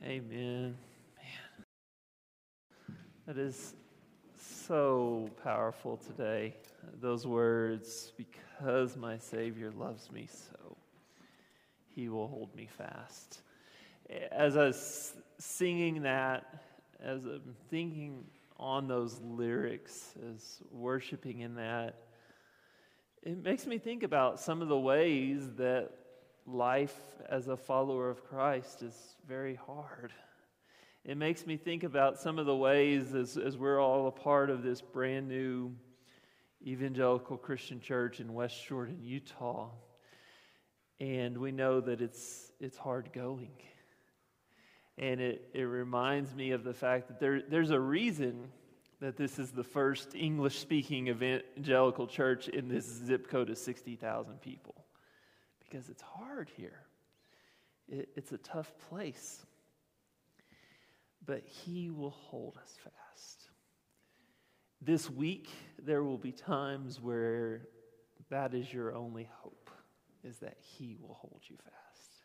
Amen. Man, that is so powerful today. Those words, because my Savior loves me so, He will hold me fast. As I was singing that, as I'm thinking on those lyrics, as worshiping in that, it makes me think about some of the ways that life as a follower of Christ is very hard. It makes me think about some of the ways as we're all a part of this brand new evangelical Christian church in West Jordan, Utah. And we know that it's hard going. And it reminds me of the fact that there's a reason that this is the first English-speaking evangelical church in this zip code of 60,000 people. Because it's hard here. It's a tough place. But He will hold us fast. This week, there will be times where that is your only hope, is that He will hold you fast.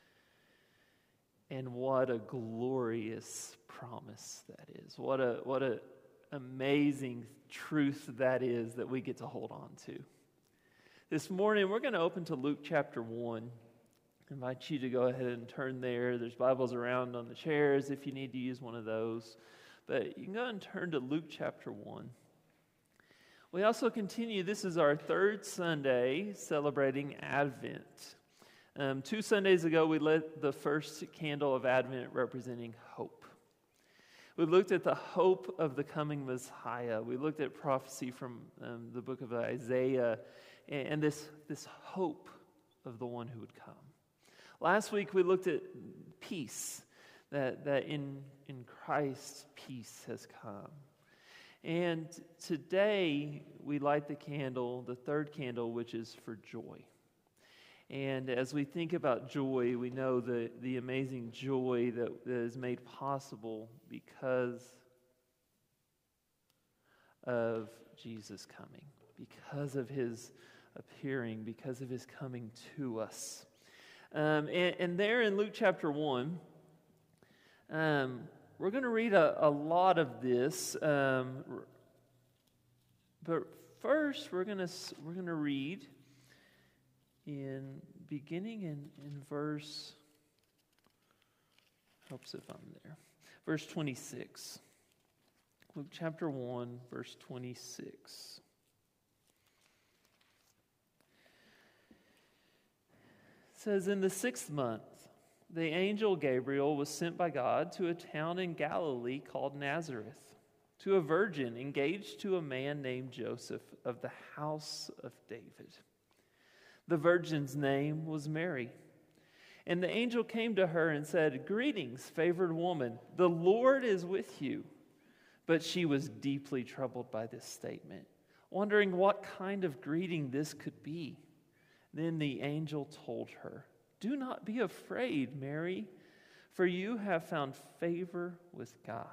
And what a glorious promise that is. What a amazing truth that is that we get to hold on to. This morning, we're going to open to Luke chapter 1. I invite you to go ahead and turn there. There's Bibles around on the chairs if you need to use one of those. But you can go and turn to Luke chapter 1. We also continue. This is our third Sunday celebrating Advent. 2 Sundays ago, we lit the first candle of Advent representing hope. We looked at the hope of the coming Messiah. We looked at prophecy from the book of Isaiah and this hope of the one who would come. Last week we looked at peace, that in Christ peace has come. And today we light the candle, the third candle, which is for joy. And as we think about joy, we know the amazing joy that is made possible because of Jesus coming, because of His appearing, because of His coming to us. And there in Luke chapter 1, we're going to read a lot of this, but first we're going to read beginning in verse, helps if I'm there, verse 26. Luke chapter 1, verse 26. It says, in the 6th month, the angel Gabriel was sent by God to a town in Galilee called Nazareth, to a virgin engaged to a man named Joseph of the house of David. The virgin's name was Mary. And the angel came to her and said, "Greetings, favored woman, the Lord is with you." But she was deeply troubled by this statement, wondering what kind of greeting this could be. Then the angel told her, "Do not be afraid, Mary, for you have found favor with God.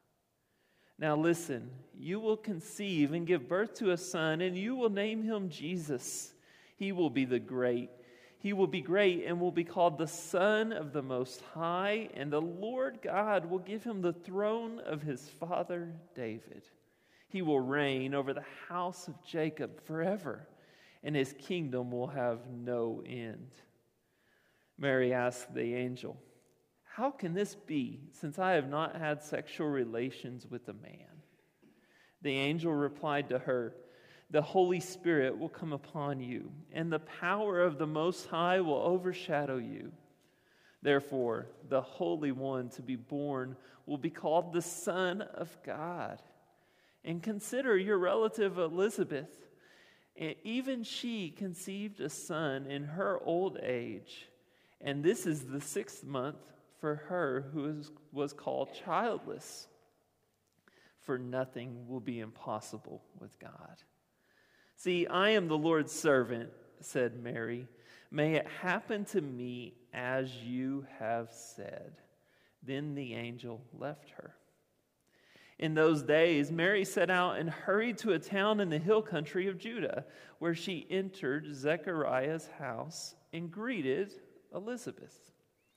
Now listen, you will conceive and give birth to a son, and you will name him Jesus. He will be great and will be called the Son of the Most High, and the Lord God will give him the throne of his father David. He will reign over the house of Jacob forever, and his kingdom will have no end." Mary asked the angel, "How can this be, since I have not had sexual relations with a man?" The angel replied to her, "The Holy Spirit will come upon you, and the power of the Most High will overshadow you. Therefore, the Holy One to be born will be called the Son of God. And consider your relative Elizabeth. Even she conceived a son in her old age, and this is the 6th month for her who was called childless. For nothing will be impossible with God." "See, I am the Lord's servant," said Mary. "May it happen to me as you have said." Then the angel left her. In those days, Mary set out and hurried to a town in the hill country of Judah, where she entered Zechariah's house and greeted Elizabeth.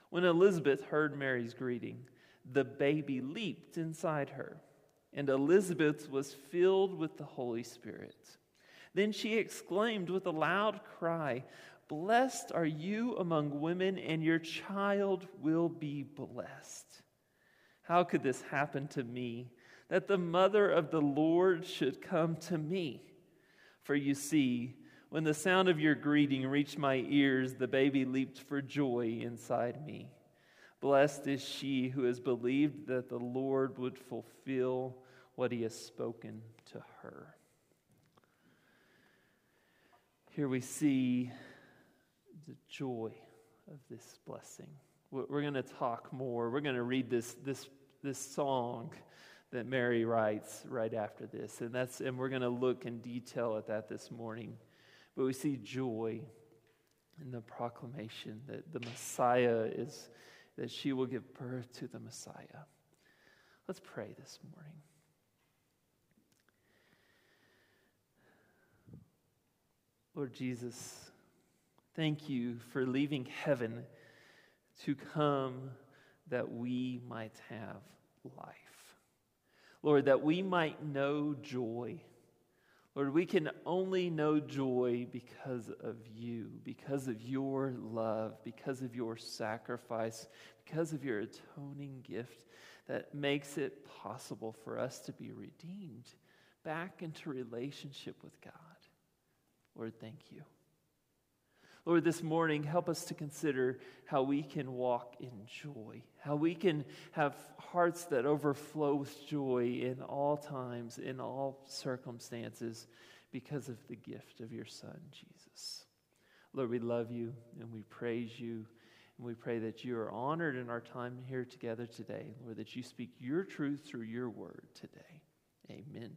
When Elizabeth heard Mary's greeting, the baby leaped inside her, and Elizabeth was filled with the Holy Spirit. Then she exclaimed with a loud cry, "Blessed are you among women, and your child will be blessed. How could this happen to me, that the mother of the Lord should come to me? For you see, when the sound of your greeting reached my ears, the baby leaped for joy inside me. Blessed is she who has believed that the Lord would fulfill what he has spoken to her." Here we see the joy of this blessing. We're going to talk more. We're going to read this song that Mary writes right after this, and we're going to look in detail at that this morning. But we see joy in the proclamation that the Messiah is, that she will give birth to the Messiah. Let's pray this morning. Lord Jesus, thank you for leaving heaven to come that we might have life. Lord, that we might know joy. Lord, we can only know joy because of you, because of your love, because of your sacrifice, because of your atoning gift that makes it possible for us to be redeemed back into relationship with God. Lord, thank you. Lord, this morning, help us to consider how we can walk in joy, how we can have hearts that overflow with joy in all times, in all circumstances, because of the gift of your Son, Jesus. Lord, we love you and we praise you, and we pray that you are honored in our time here together today. Lord, that you speak your truth through your word today. Amen.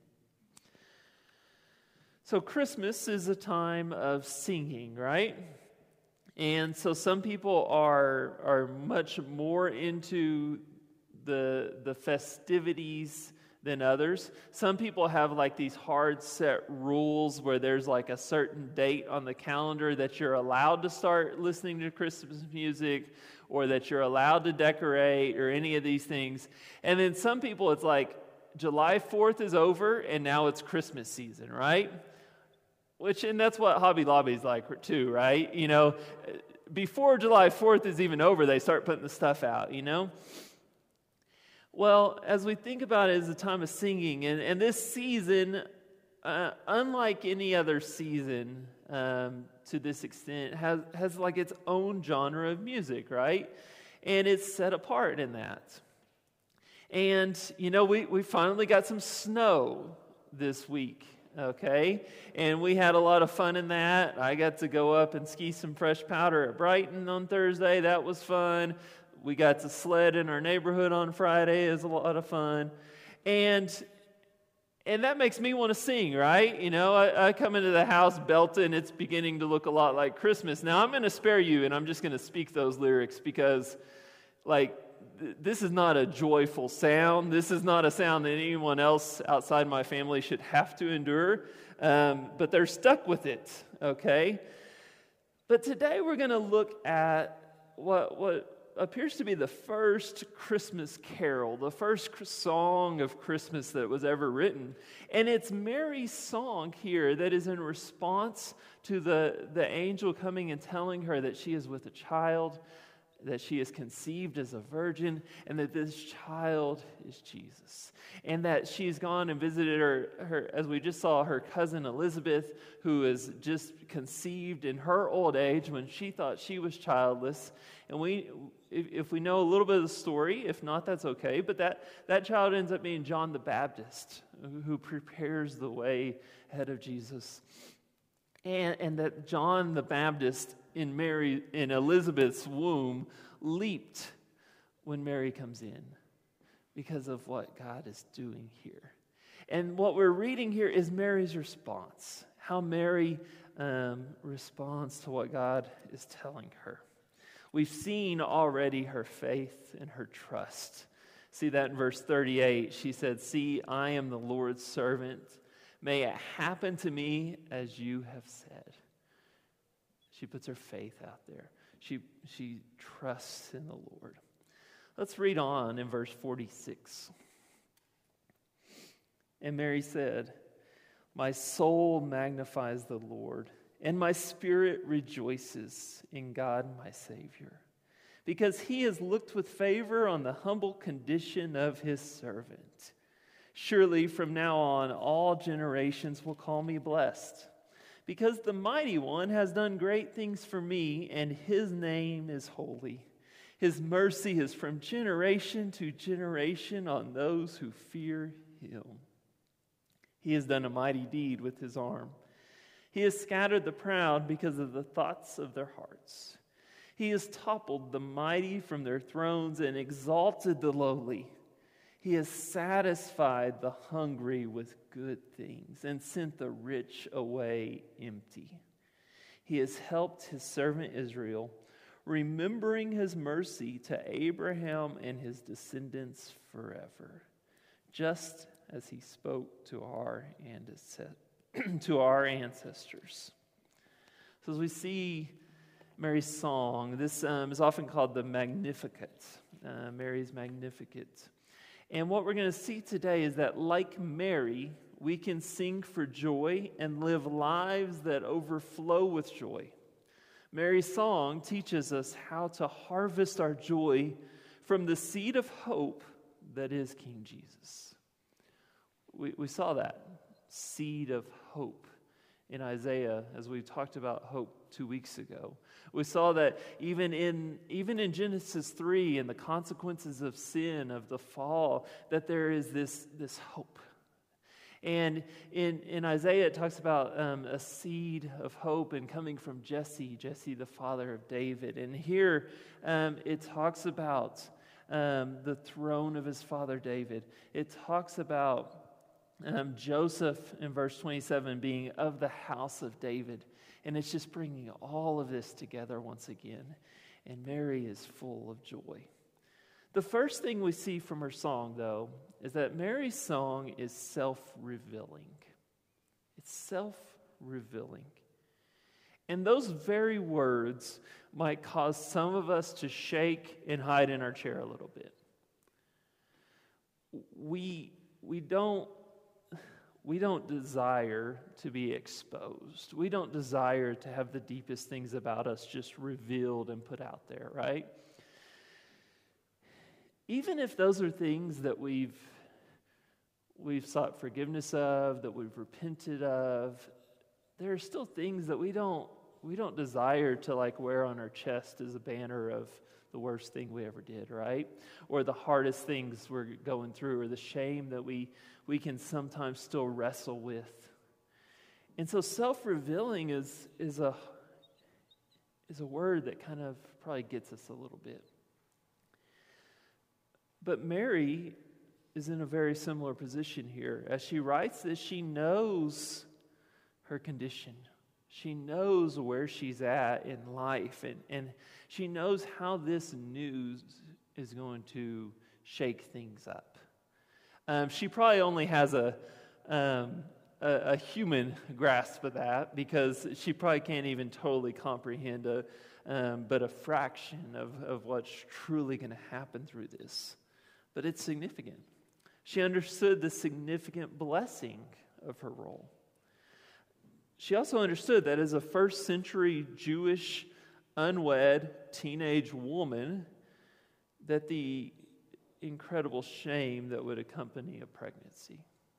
So Christmas is a time of singing, right? And so some people are much more into the festivities than others. Some people have like these hard set rules where there's like a certain date on the calendar that you're allowed to start listening to Christmas music, or that you're allowed to decorate, or any of these things. And then some people, it's like July 4th is over and now it's Christmas season, right? And that's what Hobby Lobby's like too, right? You know, before July 4th is even over, they start putting the stuff out, you know? Well, as we think about it as a time of singing, and this season, unlike any other season to this extent, has like its own genre of music, right? And it's set apart in that. And, you know, we finally got some snow this week. Okay, and we had a lot of fun in that. I got to go up and ski some fresh powder at Brighton on Thursday. That was fun. We got to sled in our neighborhood on Friday. It was a lot of fun. And that makes me want to sing, right? You know, I come into the house belting. It's beginning to look a lot like Christmas. Now, I'm going to spare you, and I'm just going to speak those lyrics because, like, this is not a joyful sound. This is not a sound that anyone else outside my family should have to endure. But they're stuck with it, okay? But today we're going to look at what appears to be the first Christmas carol, the first song of Christmas that was ever written. And it's Mary's song here that is in response to the angel coming and telling her that she is with a child, that she is conceived as a virgin, and that this child is Jesus. And that she's gone and visited her, as we just saw, her cousin Elizabeth, who is just conceived in her old age when she thought she was childless. And if we know a little bit of the story, if not, that's okay. But that child ends up being John the Baptist, who prepares the way ahead of Jesus. And that John the Baptist in Elizabeth's womb leaped when Mary comes in because of what God is doing here. And what we're reading here is Mary's response, how Mary responds to what God is telling her. We've seen already her faith and her trust. See that in verse 38. She said, "See, I am the Lord's servant. May it happen to me as you have said." She puts her faith out there. She trusts in the Lord. Let's read on in verse 46. And Mary said, "My soul magnifies the Lord, and my spirit rejoices in God my Savior, because he has looked with favor on the humble condition of his servant. Surely from now on all generations will call me blessed, because the Mighty One has done great things for me, and his name is holy. His mercy is from generation to generation on those who fear him. He has done a mighty deed with his arm. He has scattered the proud because of the thoughts of their hearts. He has toppled the mighty from their thrones and exalted the lowly. He has satisfied the hungry with good things and sent the rich away empty. He has helped his servant Israel, remembering his mercy to Abraham and his descendants forever, just as he spoke to our ancestors." So as we see Mary's song, this is often called the Magnificat, Mary's Magnificat. And what we're going to see today is that, like Mary, we can sing for joy and live lives that overflow with joy. Mary's song teaches us how to harvest our joy from the seed of hope that is King Jesus. We saw that seed of hope in Isaiah as we talked about hope 2 weeks ago. We saw that even in Genesis 3 and the consequences of sin, of the fall, that there is this hope. And in Isaiah it talks about a seed of hope and coming from Jesse the father of David. And here it talks about the throne of his father David. It talks about Joseph in verse 27 being of the house of David. And it's just bringing all of this together once again. And Mary is full of joy. The first thing we see from her song, though, is that Mary's song is self-revealing. It's self-revealing. And those very words might cause some of us to shake and hide in our chair a little bit. We don't desire to be exposed. We don't desire to have the deepest things about us just revealed and put out there, right? Even if those are things that we've sought forgiveness of, that we've repented of, there are still things that we don't desire to like wear on our chest as a banner of the worst thing we ever did, right? Or the hardest things we're going through, or the shame that we can sometimes still wrestle with. And so self-revealing is a word that kind of probably gets us a little bit. But Mary is in a very similar position here. As she writes this, she knows her condition. She knows where she's at in life, and she knows how this news is going to shake things up. She probably only has a human grasp of that, because she probably can't even totally comprehend but a fraction of what's truly going to happen through this. But it's significant. She understood the significant blessing of her role. She also understood that as a first century Jewish unwed teenage woman, that the incredible shame that would accompany a pregnancy.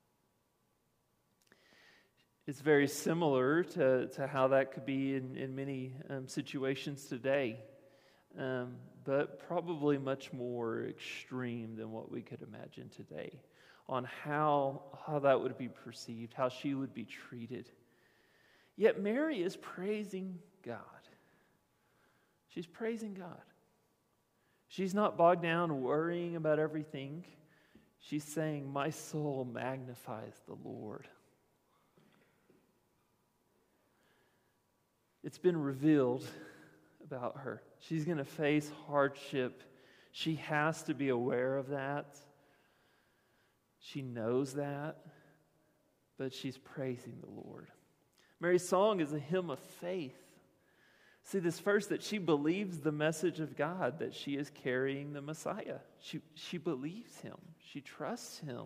It's very similar to how that could be in many situations today, but probably much more extreme than what we could imagine today on how that would be perceived, how she would be treated. Yet Mary is praising God. She's praising God. She's not bogged down worrying about everything. She's saying, "My soul magnifies the Lord." It's been revealed about her. She's going to face hardship. She has to be aware of that. She knows that, but she's praising the Lord. Mary's song is a hymn of faith. See this first, that she believes the message of God, that she is carrying the Messiah. She believes him. She trusts him.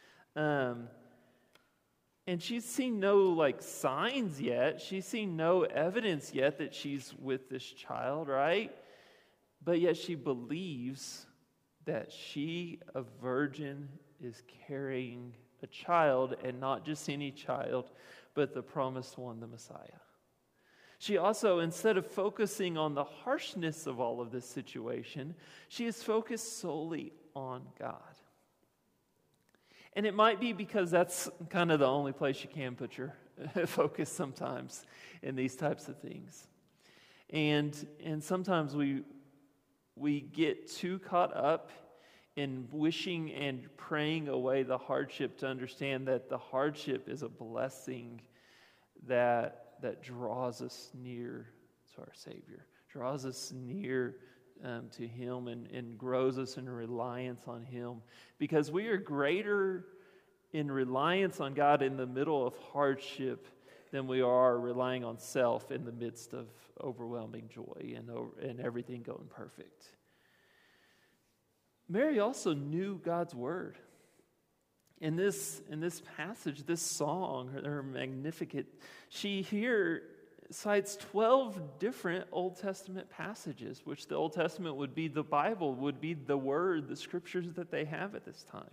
And she's seen no signs yet. She's seen no evidence yet that she's with this child, right? But yet she believes that she, a virgin, is carrying a child, and not just any child, but the promised one, the Messiah. She also, instead of focusing on the harshness of all of this situation, she is focused solely on God. And it might be because that's kind of the only place you can put your focus sometimes in these types of things. And sometimes we get too caught up in wishing and praying away the hardship to understand that the hardship is a blessing that draws us near to our Savior, draws us near to him and grows us in reliance on him, because we are greater in reliance on God in the middle of hardship than we are relying on self in the midst of overwhelming joy and everything going perfect. Mary also knew God's word. In this passage, this song, her Magnificat, she here cites 12 different Old Testament passages, which the Old Testament would be the Bible, would be the Word, the Scriptures that they have at this time.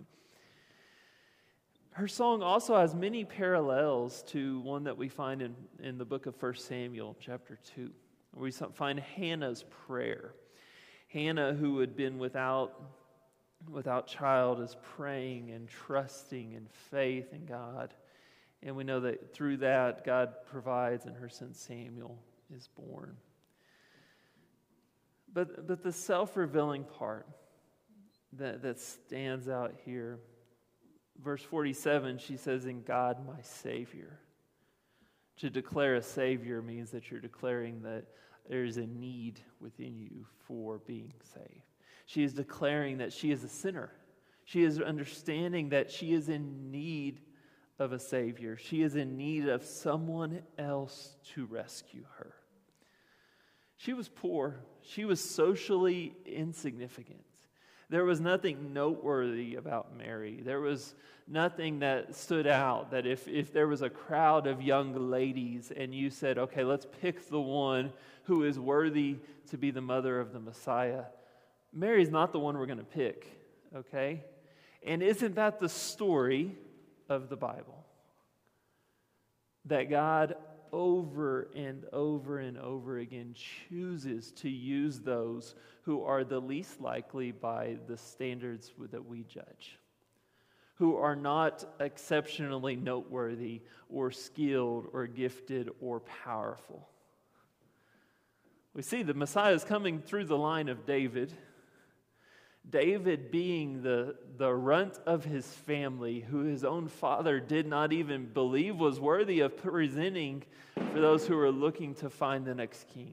Her song also has many parallels to one that we find in the book of 1 Samuel, chapter 2, where we find Hannah's prayer. Hannah, who had been without child, is praying and trusting in faith in God. And we know that through that, God provides, and her son Samuel is born. But the self-revealing part that stands out here, verse 47, she says, "In God my Savior." To declare a Savior means that you're declaring that there is a need within you for being saved. She is declaring that she is a sinner. She is understanding that she is in need of a Savior. She is in need of someone else to rescue her. She was poor. She was socially insignificant. There was nothing noteworthy about Mary. There was nothing that stood out, that if there was a crowd of young ladies and you said, okay, let's pick the one who is worthy to be the mother of the Messiah, Mary's not the one we're going to pick, okay? And isn't that the story of the Bible? That God over and over and over again chooses to use those who are the least likely by the standards that we judge, who are not exceptionally noteworthy or skilled or gifted or powerful. We see the Messiah is coming through the line of David. David being the runt of his family, who his own father did not even believe was worthy of presenting for those who are looking to find the next king.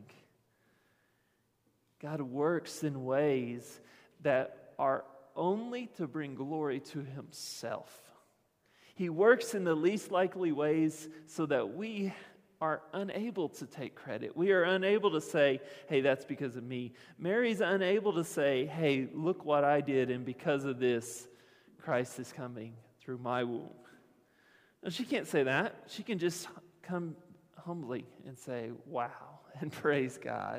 God works in ways that are only to bring glory to himself. He works in the least likely ways so that we are unable to take credit. We are unable to say, hey, that's because of me. Mary's unable to say, hey, look what I did, and because of this, Christ is coming through my womb. No, she can't say that. She can just come humbly and say, wow, and praise God.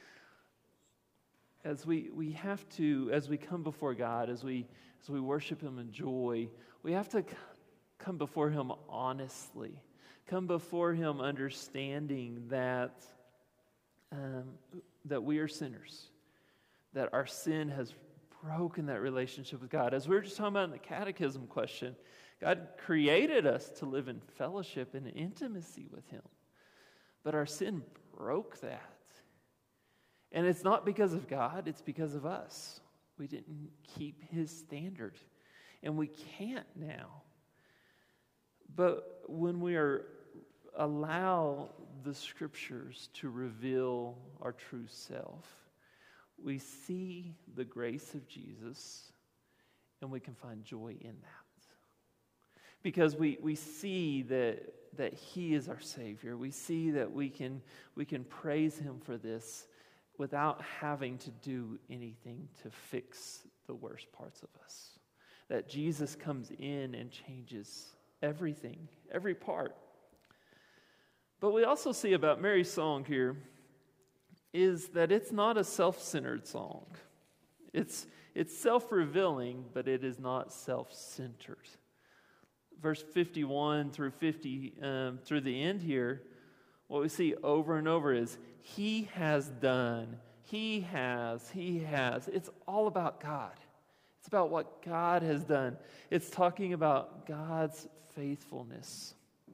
As we have to, as we come before God, as we worship him in joy, we have to come before him honestly. Come before him understanding that we are sinners, that our sin has broken that relationship with God. As we were just talking about in the catechism question, God created us to live in fellowship and intimacy with him, but our sin broke that. And it's not because of God, it's because of us. We didn't keep his standard, and we can't now. But when we allow the Scriptures to reveal our true self, we see the grace of Jesus, and we can find joy in that. because we see that He is our Savior. We see that we can praise Him for this without having to do anything to fix the worst parts of us. That Jesus comes in and changes everything, every part. But we also see about Mary's song here is that it's not a self-centered song. It's self-revealing, but it is not self-centered. Verse 51 through 50, through the end here, what we see over and over is, He has done, He has. It's all about God. It's about what God has done. It's talking about God's faithfulness.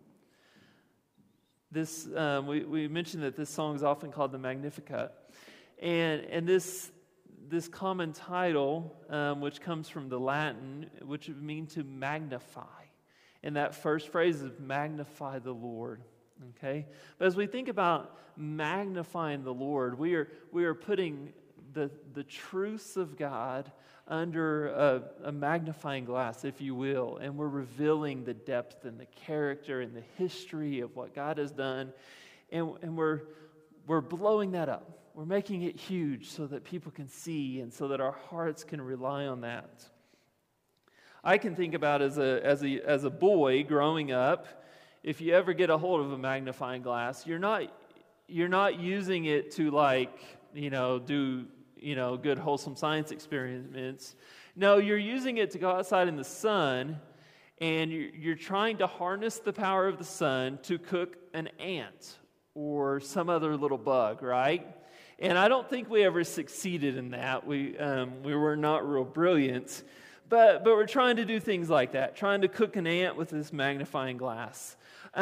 This we mentioned that this song is often called the Magnificat, and this common title, which comes from the Latin, which would mean to magnify, and that first phrase is magnify the Lord. Okay, but as we think about magnifying the Lord, we are putting the truths of God under a magnifying glass, if you will, and we're revealing the depth and the character and the history of what God has done, and we're blowing that up. We're making it huge so that people can see and so that our hearts can rely on that. I can think about as a boy growing up, if you ever get a hold of a magnifying glass, you're not using it to do good wholesome science experiments. No, you're using it to go outside in the sun, and you're trying to harness the power of the sun to cook an ant or some other little bug, right? And I don't think we ever succeeded in that. We were not real brilliant, but we're trying to do things like that, trying to cook an ant with this magnifying glass.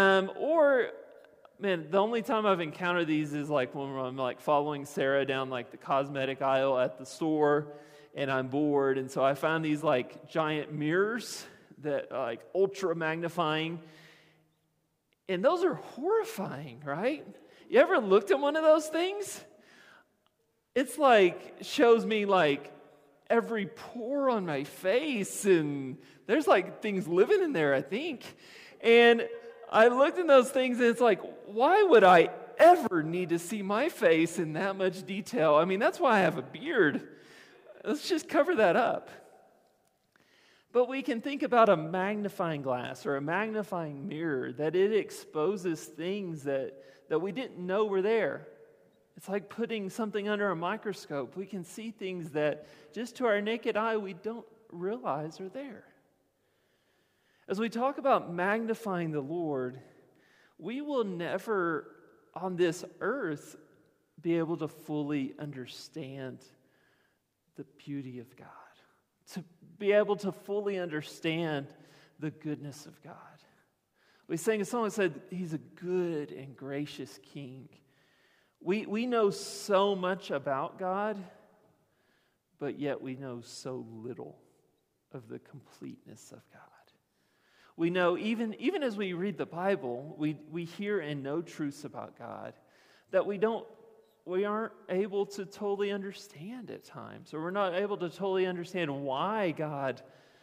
The only time I've encountered these is when I'm following Sarah down the cosmetic aisle at the store, and I'm bored, and so I found these giant mirrors that are ultra magnifying, and those are horrifying, right? You ever looked at one of those things? It's shows me every pore on my face, and there's things living in there, I think. And I looked in those things, and it's why would I ever need to see my face in that much detail? I mean, that's why I have a beard. Let's just cover that up. But we can think about a magnifying glass or a magnifying mirror, that it exposes things that we didn't know were there. It's like putting something under a microscope. We can see things that just to our naked eye we don't realize are there. As we talk about magnifying the Lord, we will never on this earth be able to fully understand the beauty of God, to be able to fully understand the goodness of God. We sang a song that said, He's a good and gracious King. We know so much about God, but yet we know so little of the completeness of God. We know, even as we read the Bible, we hear and know truths about God that we aren't able to totally understand at times, or we're not able to totally understand why God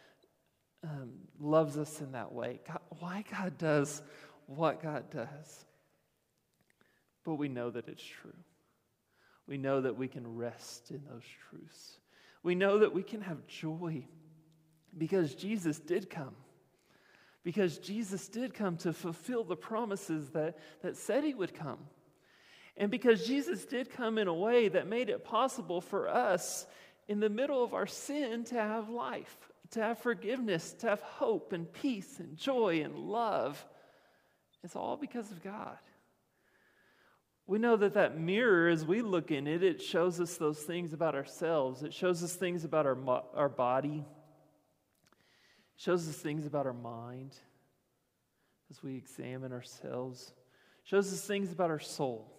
loves us in that way, why God does what God does. But we know that it's true. We know that we can rest in those truths. We know that we can have joy because Jesus did come. Because Jesus did come to fulfill the promises that said He would come. And because Jesus did come in a way that made it possible for us in the middle of our sin to have life, to have forgiveness, to have hope and peace and joy and love. It's all because of God. We know that mirror, as we look in it, it shows us those things about ourselves. It shows us things about our body. It shows us things about our mind as we examine ourselves. It shows us things about our soul.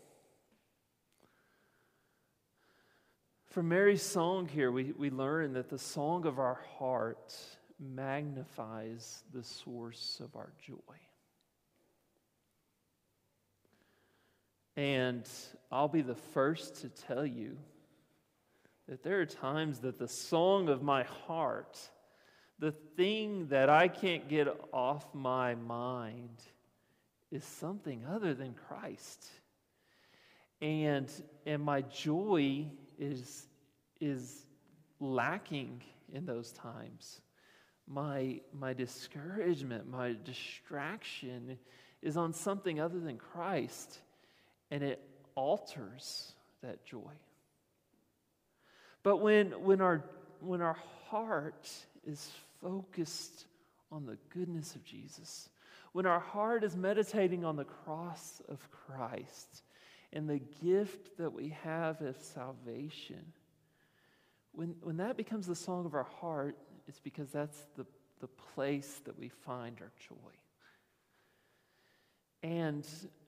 From Mary's song here, we learn that the song of our heart magnifies the source of our joy. And I'll be the first to tell you that there are times that the song of my heart, the thing that I can't get off my mind is something other than Christ. And my joy is lacking in those times. My discouragement, my distraction is on something other than Christ, and it alters that joy. But when our heart is focused on the goodness of Jesus, when our heart is meditating on the cross of Christ and the gift that we have of salvation, when that becomes the song of our heart, it's because that's the place that we find our joy. And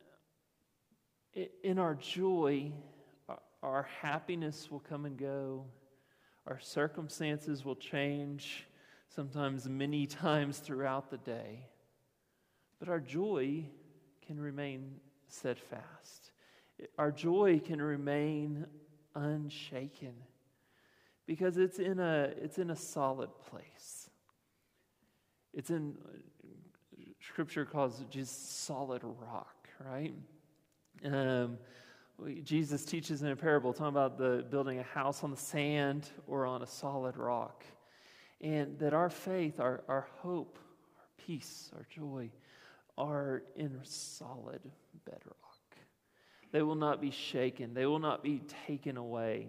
in our joy, our happiness will come and go. Our circumstances will change, sometimes many times throughout the day. But our joy can remain steadfast. Our joy can remain unshaken because it's in a solid place. It's in, Scripture calls it just solid rock, right? Jesus teaches in a parable talking about building a house on the sand or on a solid rock. And that our faith, our hope, our peace, our joy are in solid bedrock. They will not be shaken. They will not be taken away.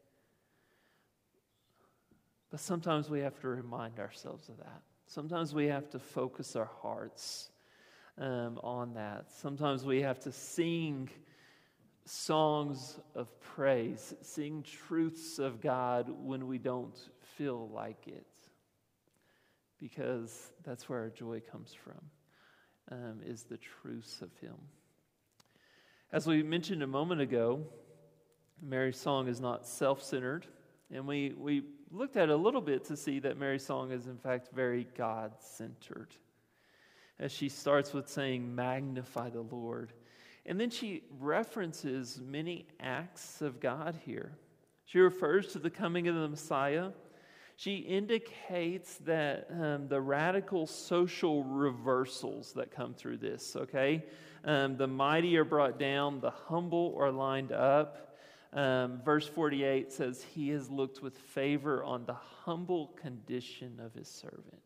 But sometimes we have to remind ourselves of that. Sometimes we have to focus our hearts on that. Sometimes we have to sing songs of praise, sing truths of God when we don't feel like it. Because that's where our joy comes from, is the truths of Him. As we mentioned a moment ago, Mary's song is not self-centered. And we looked at it a little bit to see that Mary's song is in fact very God-centered. As she starts with saying, "Magnify the Lord." And then she references many acts of God here. She refers to the coming of the Messiah. She indicates that the radical social reversals that come through this, okay? The mighty are brought down, the humble are lined up. Verse 48 says, He has looked with favor on the humble condition of His servant.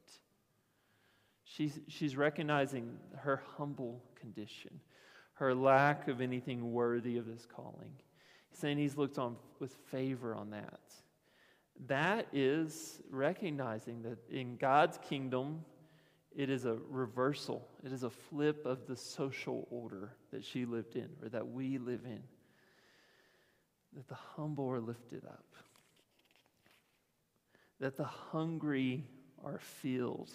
She's recognizing her humble condition, her lack of anything worthy of His calling. He's saying He's looked on with favor on that. That is recognizing that in God's kingdom, it is a reversal. It is a flip of the social order that she lived in, or that we live in. That the humble are lifted up. That the hungry are filled.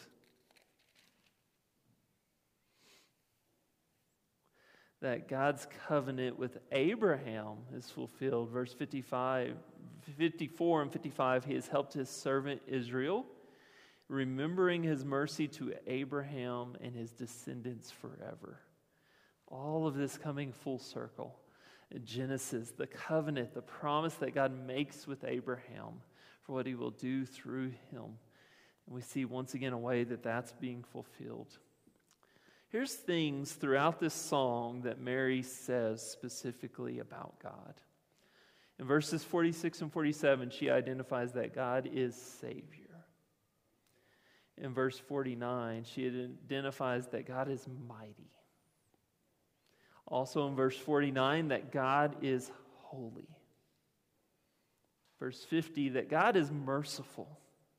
That God's covenant with Abraham is fulfilled. Verse 54 and 55, He has helped His servant Israel, remembering His mercy to Abraham and his descendants forever. All of this coming full circle. Genesis, the covenant, the promise that God makes with Abraham for what He will do through him. And we see once again a way that that's being fulfilled. Here's things throughout this song that Mary says specifically about God. In verses 46 and 47, she identifies that God is Savior. In verse 49, she identifies that God is mighty. Also in verse 49, that God is holy. Verse 50, that God is merciful.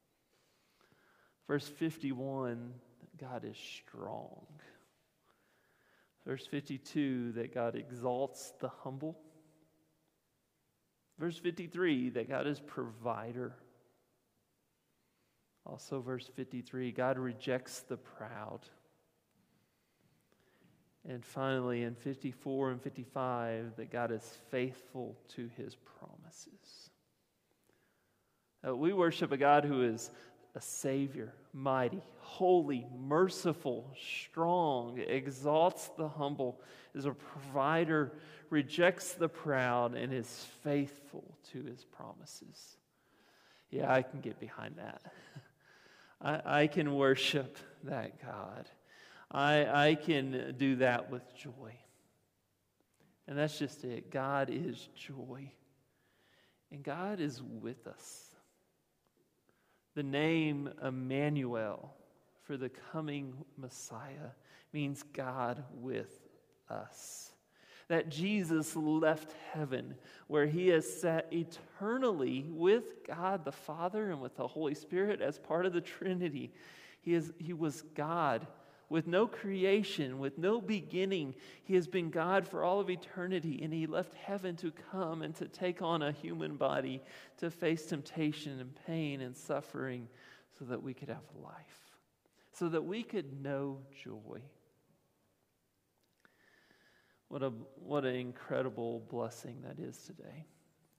Verse 51, that God is strong. Verse 52, that God exalts the humble. Verse 53, that God is provider. Also verse 53, God rejects the proud. And finally, in 54 and 55, that God is faithful to His promises. We worship a God who is a Savior, mighty, holy, merciful, strong, exalts the humble, is a provider, rejects the proud, and is faithful to His promises. Yeah, I can get behind that. I can worship that God. I can do that with joy. And that's just it. God is joy. And God is with us. The name Emmanuel for the coming Messiah means God with us. That Jesus left heaven where he has sat eternally with God the Father and with the Holy Spirit as part of the Trinity. He was God with no creation, with no beginning. He has been God for all of eternity, and he left heaven to come and to take on a human body to face temptation and pain and suffering so that we could have life, so that we could know joy. What an incredible blessing that is today.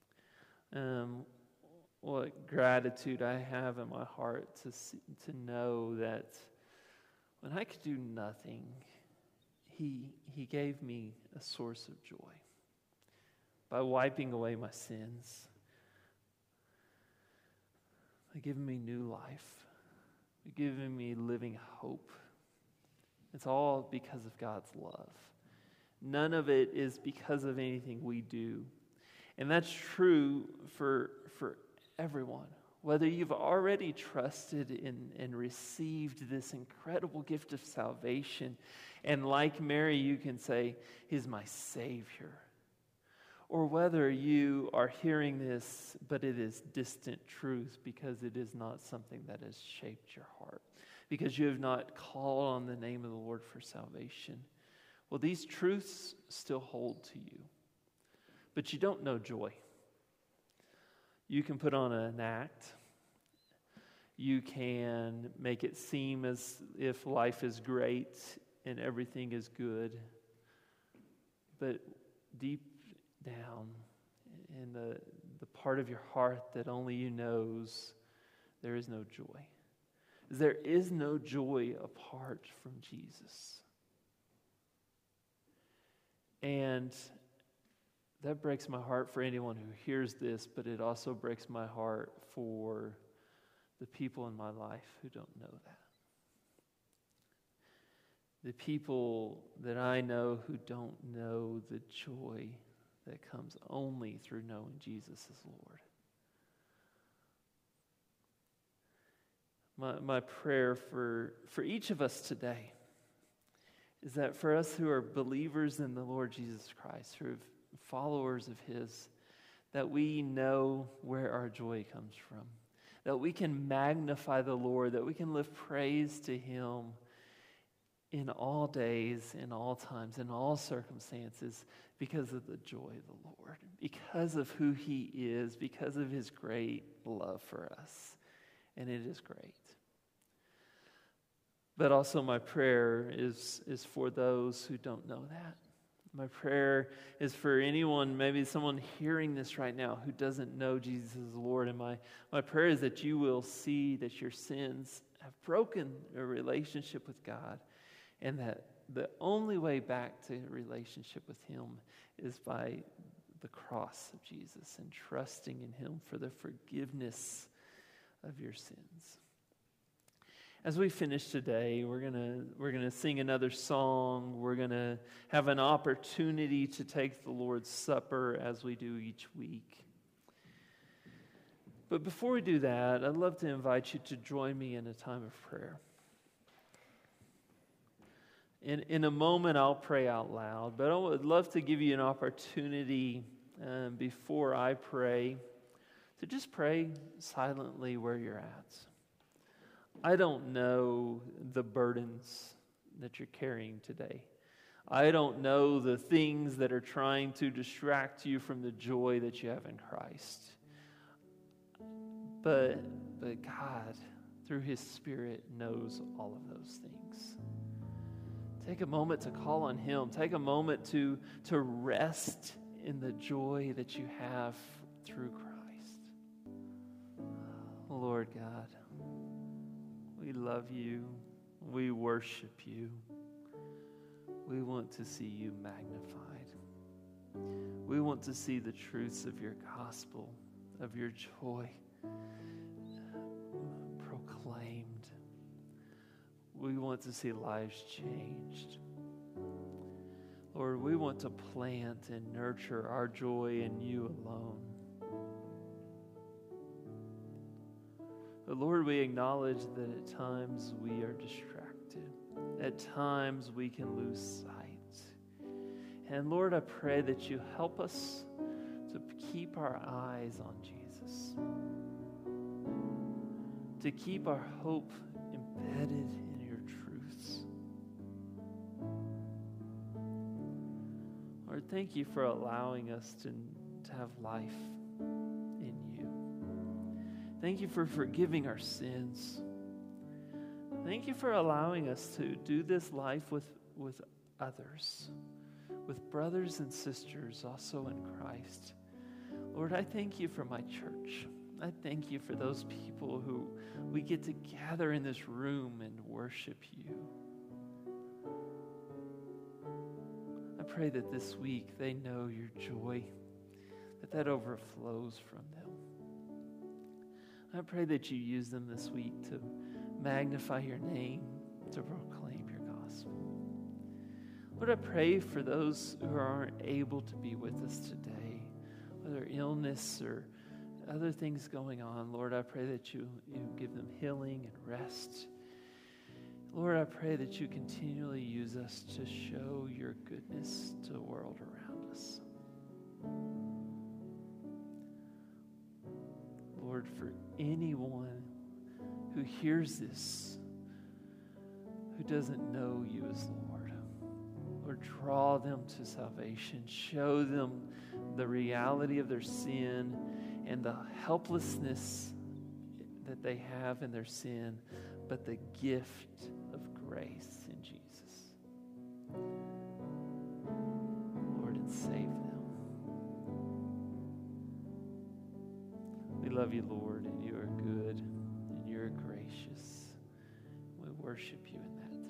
What gratitude I have in my heart to know that when I could do nothing, he gave me a source of joy by wiping away my sins, by giving me new life, by giving me living hope. It's all because of God's love. None of it is because of anything we do. And that's true for everyone. Whether you've already trusted and received this incredible gift of salvation, and like Mary, you can say, He's my Savior. Or whether you are hearing this, but it is distant truth because it is not something that has shaped your heart, because you have not called on the name of the Lord for salvation. Well, these truths still hold to you, but you don't know joy. You can put on an act. You can make it seem as if life is great and everything is good. But deep down in the part of your heart that only you knows, there is no joy. There is no joy apart from Jesus. And that breaks my heart for anyone who hears this, but it also breaks my heart for the people in my life who don't know that. The people that I know who don't know the joy that comes only through knowing Jesus as Lord. My prayer for each of us today is that for us who are believers in the Lord Jesus Christ, who are followers of His, that we know where our joy comes from, that we can magnify the Lord, that we can live praise to Him in all days, in all times, in all circumstances, because of the joy of the Lord, because of who He is, because of His great love for us. And it is great. But also my prayer is for those who don't know that. My prayer is for anyone, maybe someone hearing this right now who doesn't know Jesus as Lord. And my prayer is that you will see that your sins have broken a relationship with God, and that the only way back to a relationship with Him is by the cross of Jesus and trusting in Him for the forgiveness of your sins. As we finish today, we're gonna sing another song. We're gonna have an opportunity to take the Lord's Supper as we do each week. But before we do that, I'd love to invite you to join me in a time of prayer. In a moment, I'll pray out loud, but I would love to give you an opportunity before I pray to just pray silently where you're at. I don't know the burdens that you're carrying today. I don't know the things that are trying to distract you from the joy that you have in Christ. But God, through His Spirit, knows all of those things. Take a moment to call on Him. Take a moment to rest in the joy that you have through Christ. Lord God, we love You. We worship You. We want to see You magnified. We want to see the truths of Your gospel, of Your joy proclaimed want to see lives changed. Lord, we want to plant and nurture our joy in you alone. But Lord, we acknowledge that at times we are distracted. At times we can lose sight. And Lord, I pray that you help us to keep our eyes on Jesus. To keep our hope embedded in your truths. Lord, thank you for allowing us to have life in you. Thank you for forgiving our sins. Thank you for allowing us to do this life with others, with brothers and sisters also in Christ. Lord, I thank you for my church. I thank you for those people who we get to gather in this room and worship you. I pray that this week they know your joy, that overflows from them. I pray that you use them this week to magnify your name, to proclaim your gospel. Lord, I pray for those who aren't able to be with us today, whether illness or other things going on. Lord, I pray that you give them healing and rest. Lord, I pray that you continually use us to show your goodness to the world around us. Lord, for anyone who hears this, who doesn't know you as Lord, Lord, draw them to salvation. Show them the reality of their sin and the helplessness that they have in their sin, but the gift of grace in Jesus. Lord, and save them. We love you, Lord, and you are good, and you're gracious. We worship you in that.